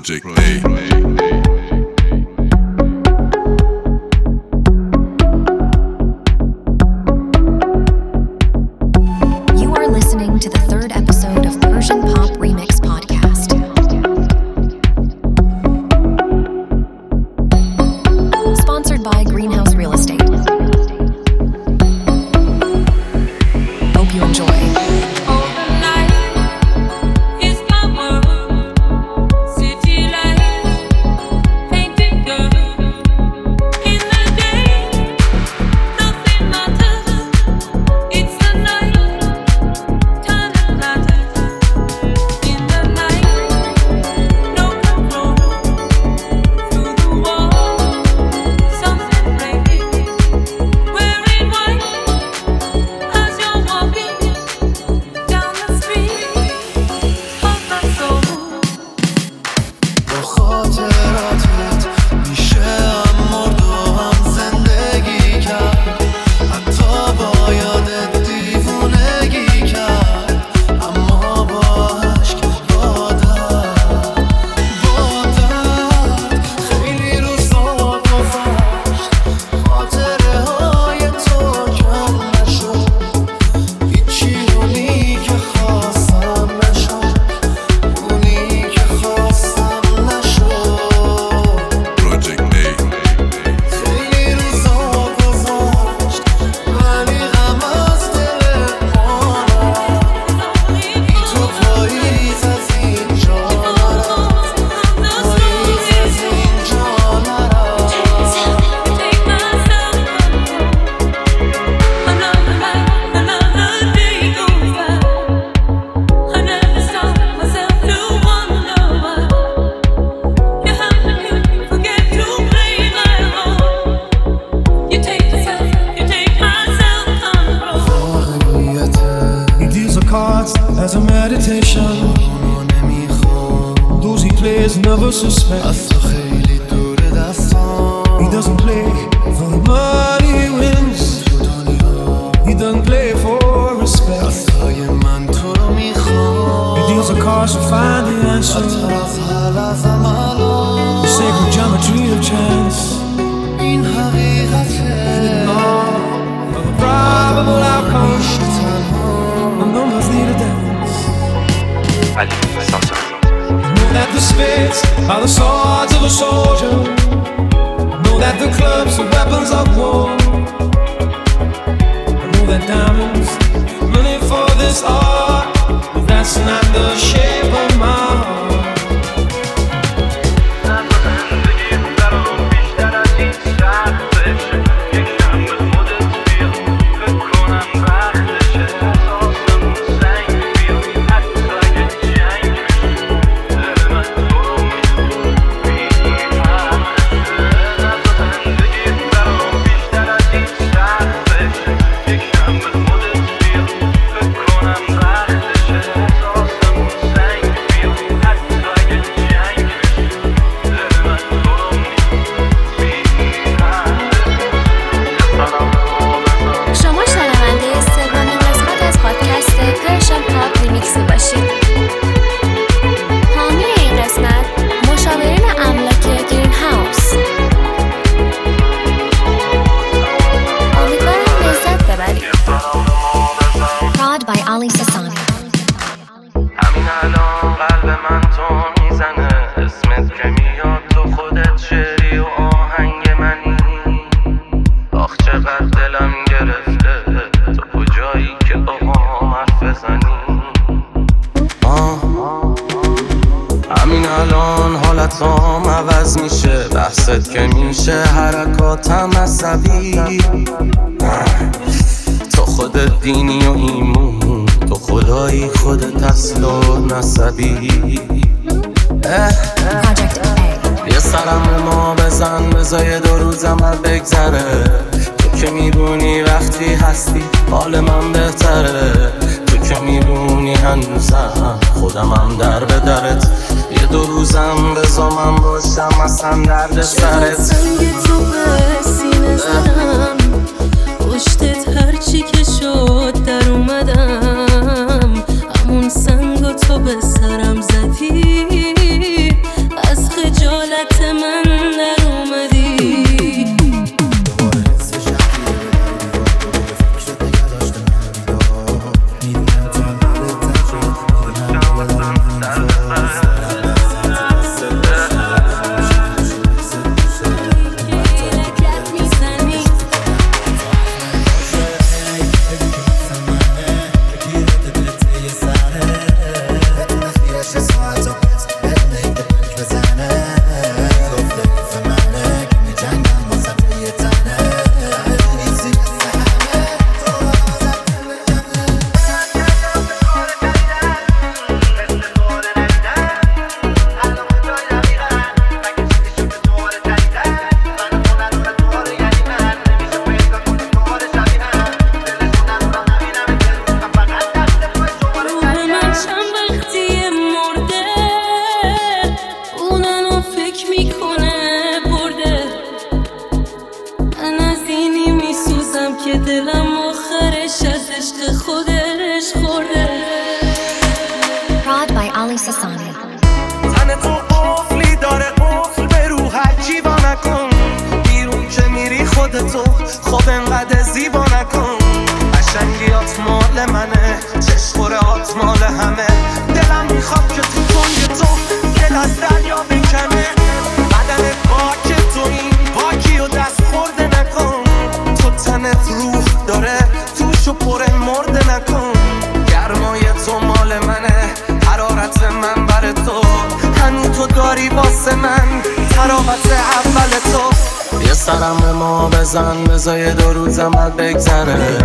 Project A. To the third episode of Persian Pop Remix Podcast. Sponsored by Greenhouse Real Estate. Hope you enjoy. As a meditation, those he plays never suspect. He doesn't play for the money he wins. He doesn't play for respect. He deals the cards to find the answer. The sacred geometry of chance. Ignore the probable outcome. The numbers need a dance. Know that the spades are the swords of a soldier. Know that the clubs are weapons of war. I know that diamonds money for this art, but that's not the shape of my heart. حالتام عوض میشه، بحثت که میشه حرکاتم عصبی. تو خودت دینی و ایمون، تو خدایی خودت اصل و نسبی. یه سرم ما بزن بزای 2 روزم بگذره. تو که میدونی وقتی هستی حال من بهتره. تو که میدونی هنوزم خودمم در به درت. یه 2 روزم بزا من باشم اصلا درد سرت. سنگ تو به سینه زدم، پشتت هرچی که شد در اومدم. همون سنگ تو به سرم زدی، از دلم آخرش از عشق خودش خورده. Prod by Ali Sasani. تن تو قفلی داره قفل به رو هرچی با نکن بیرون که میری خودتو خود انقدر زیبا نکن قشنگیات مال منه چشخورهات مال همه دلم میخواد که تو تنگ تو دل از دریا بکنه بدن پاک تو این پاکی و دست خورده نکن تو تنت روح داره توشو پر مرده نکن گرمای تو مال منه حرارت من بر تو هنو تو داری واسه من تراوت اول تو یه سرم به ما بزن بذار 2 روزم بگذره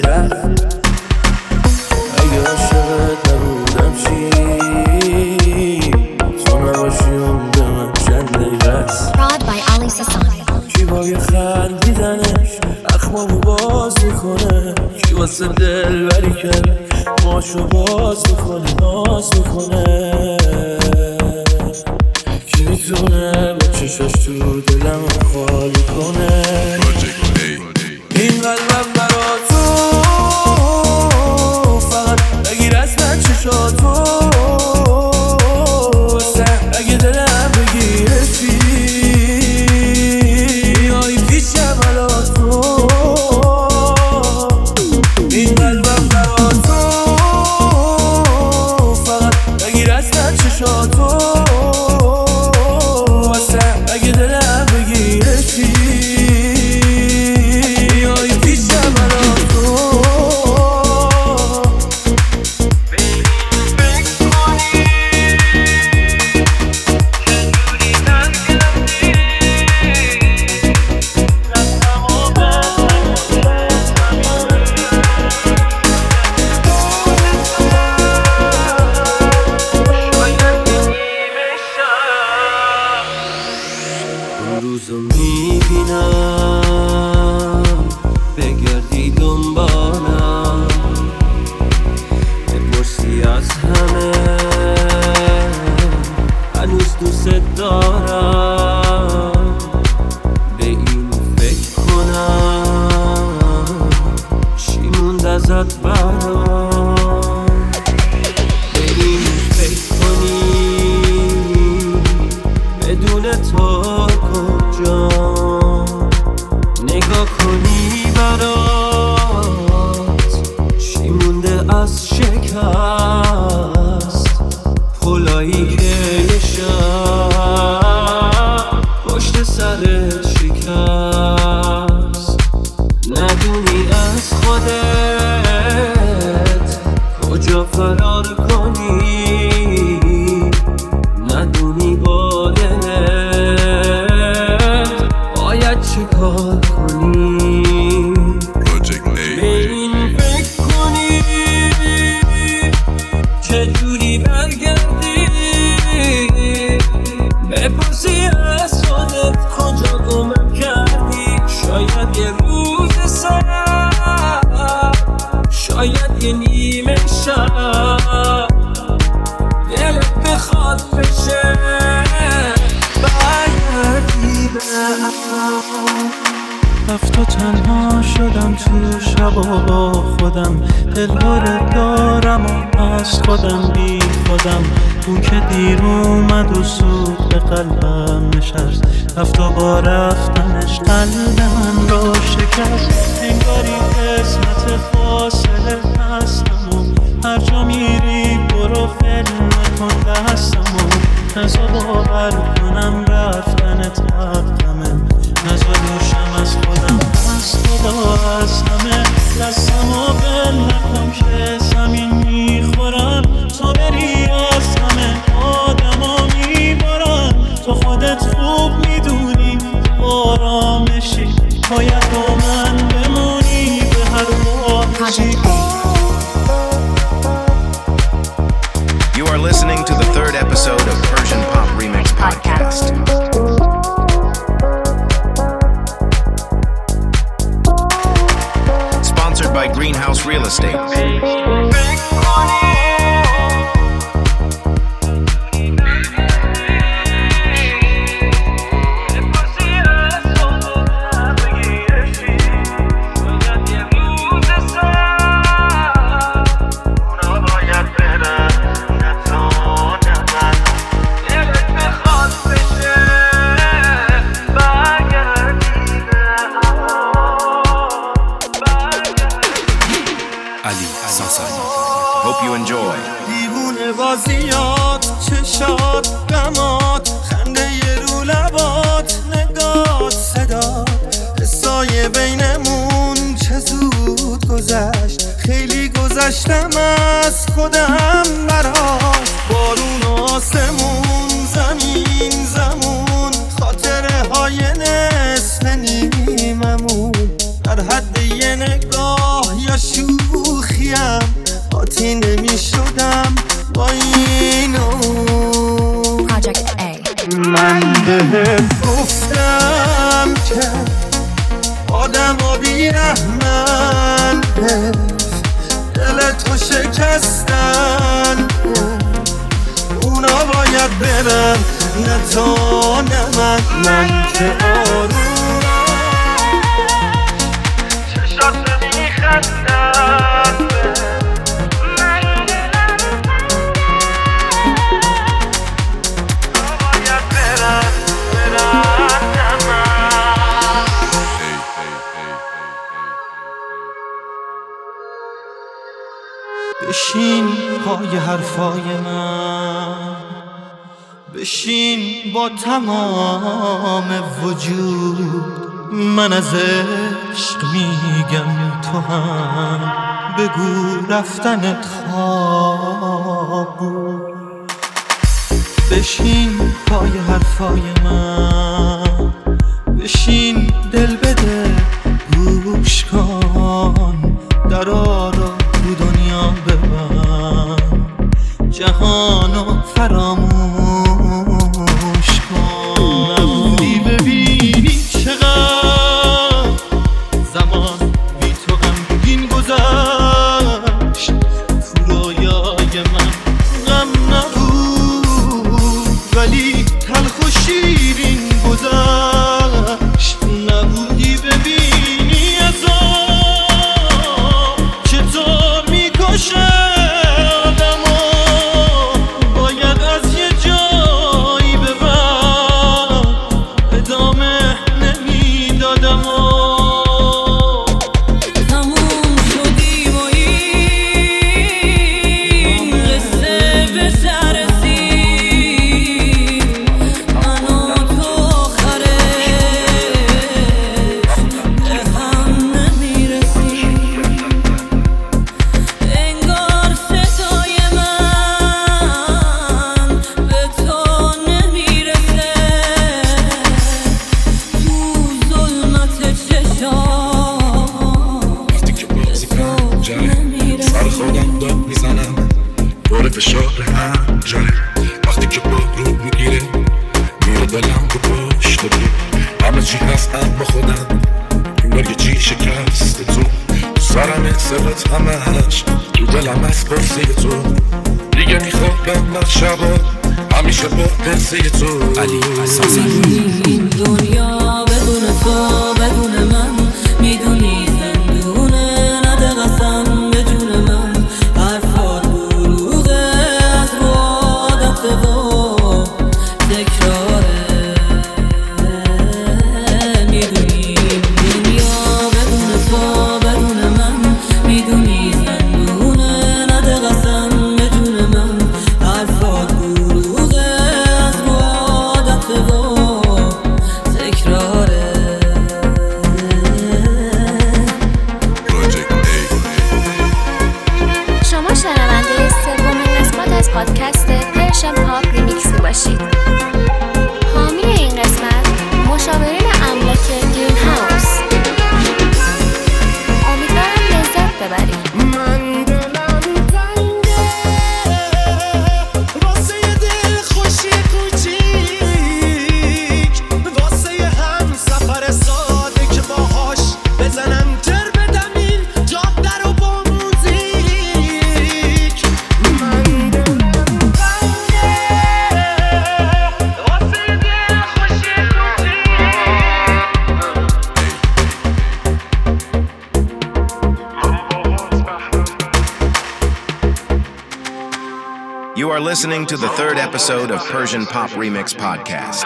رفت. اگه عاشقت نبودم چی تو نباشی اون به من چند دقیقه است. Prod by Ali Sasani. کی با یه خندیدنش اخمامو باز میکنه، کی واسه دل بری کرد ماشو باز میکنه ناز میکنه، کی میتونه با چشاش تو دلم خالی کنه. این قلبم برا تو فقط بگیر از من چشاتو، اگه دلم بگیره چی آی پیشم الان تو. این قلبم برا تو فقط بگیر از من چشاتو، اگه دلم بگیره چی آی پیشم الان تو. روزو میبینم بگردی دنبالم، بپرسی از همه هنوز دوست دارم، به این فکر کنم چی موند ازت برام، به این فکر کنی بدون تو کجا نگاه کنی برات چی مونده از شکست، پلایی که یه شب پشت سرت شکست، ندونی از خودت کجا فرار کنی، ندونی با دلت باید چه کار کنی، به این فکر کنی چجوری برگردی، بپرسی از خودت کجا گمم کردی، شاید یه روز سر، شاید یه نیمه شب دلت بخواد بشه برگردی به عقب. رفت و تنها شدم تو شبا با خودم، دلهاره دارم و از خودم بی خودم، اون که دیر اومد و سود به قلبم نشست، رفت و با رفتنش قلب من را شکست. انگاری قسمت فاصله هستم و هر جا میری برو فیلم کن دستم و نزا باور کنم رفتنت حقمه، نزا دوشم از خودم از خدا از همه، دستم و بل نکن که زمین میخورم، تو بری از همه آدم ها میبارم، تو خودت خوب میدونی آرامشی باید با من بمونی به هر واقعی. You are listening to the third episode of Persian Pop Remix Podcast. Sponsored by Greenhouse Real Estate. Hope you enjoy. دیوونه بازیات، چشات، غمات، خنده رو لبات، نگات، صدات، حسای بینمون چه زود گذشت، خیلی گذشتم از خودم برات، بارون و آسمون، زمین زمون، خاطره های نصف نیممون، در حد یه نگاه یا شو بهت گفتم که آدم و بیرحمن دل تو شکستن اونا باید برن نه تو نه من که آروم چشات میخندن باید برن بشین پای حرفای من بشین با تمام وجود من از عشق میگم تو هم بگو رفتنت خواب بود بشین پای حرفای من بشین دل بده گوش کن درا رو تو دنیا ببن جهانو فراموش کن نبودی ببینی چقدر زمان بی تو غمگین گذشت تو رویای من غم نبود ولی تلخ و شیرین گذشت نبودی ببینی عذاب چطور میکشه این دنیا بدون تو بدون من میدونی زندونه نده قسم به جون من حرفات دروغه از رو عادت و تکراره میدونی این دنیا بدون تو بدون من میدونی زندونه نده قسم به جون من حرفات دروغه از رو عادت و تکراره شما شنونده سومین قسمت از پادکست پرشن پاپ ریمیکس باشید. حامی این قسمت مشاورین املاک گرین هاوس. امیدوارم لذت ببرید. من دلم تنگه واسه یه دل خوشی کوچیک واسه یه هم سفر ساده که باهاش بزنم تر بدم این جاده رو با موزیک من دلم تنگه واسه یه دل خوشی کوچیک You are listening to the third episode of Persian Pop Remix Podcast.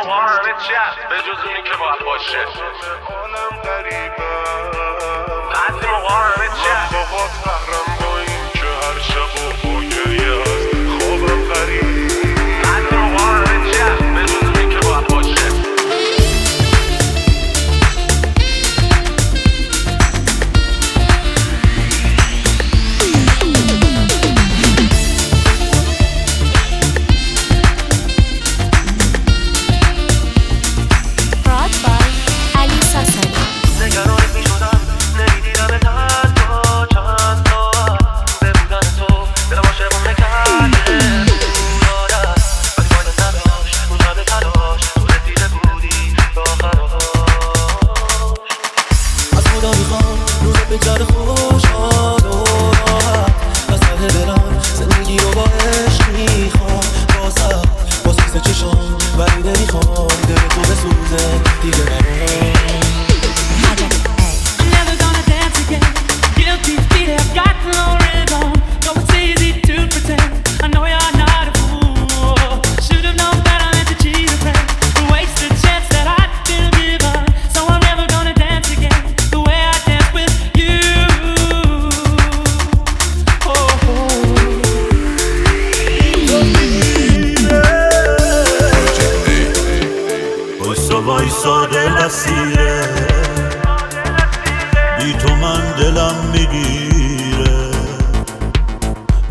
Brought by Ali Sasani. نگران میشدم نمیدیدم تنها چند تا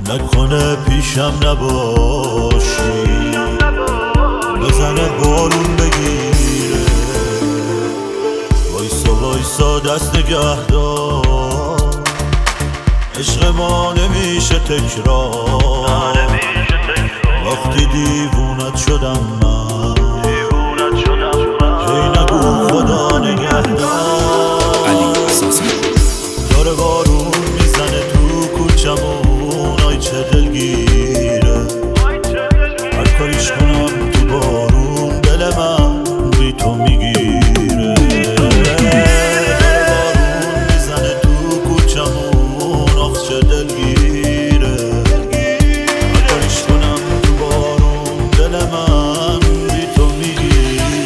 نکنه پیشم نباشی، بزنه بارون بگیره، وایسا وایسا دست نگه دار، عشق ما نمیشه تکرار، وقتی دیوونت شدم من، هی نگو خدا نگهدار. داره بارون میزنه تو کوچمون، آی چه دلگیره، هر کاریش کنم تو بارون دل من بی تو میگیره. داره بارون میزنه تو کوچمون، آخ چه دلگیره، هر کاریش کنم تو بارون دل من بی تو میگیره.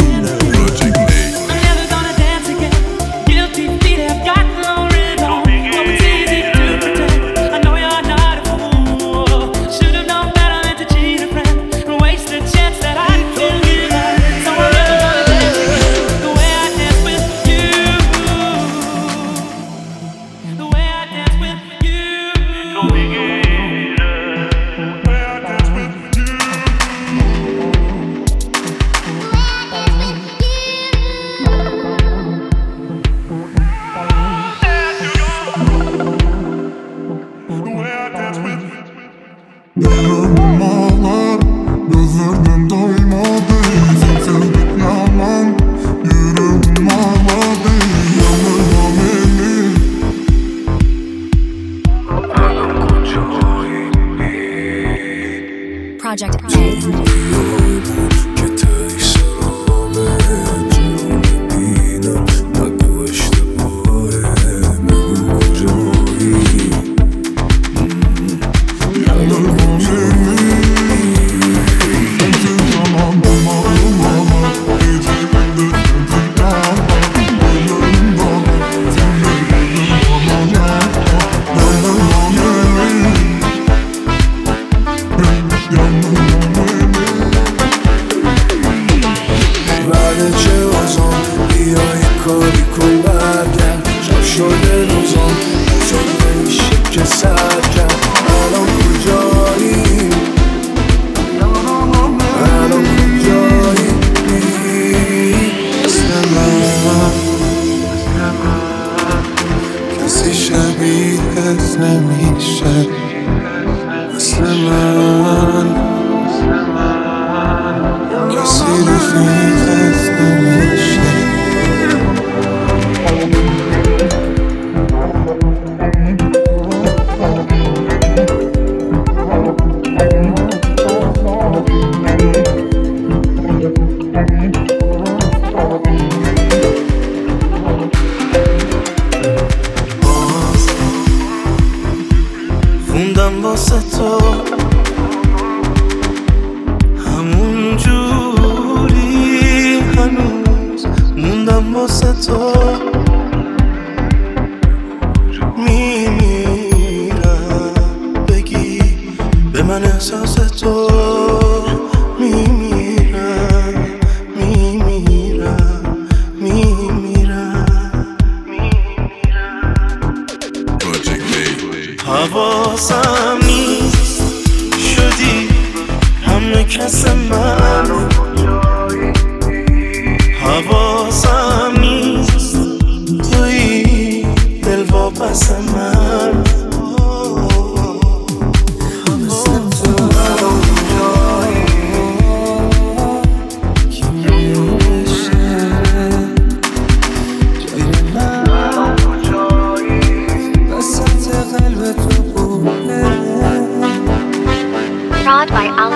Project A. موندم واسه تو همون جوری، هنوز موندم واسه تو، میمیرم بگی به من احساس تو، میمیرم میمیرم میمیرم. حواسم نیست شدی همه کس من، حواسم نیست توی دل واپس من. Prod by Alex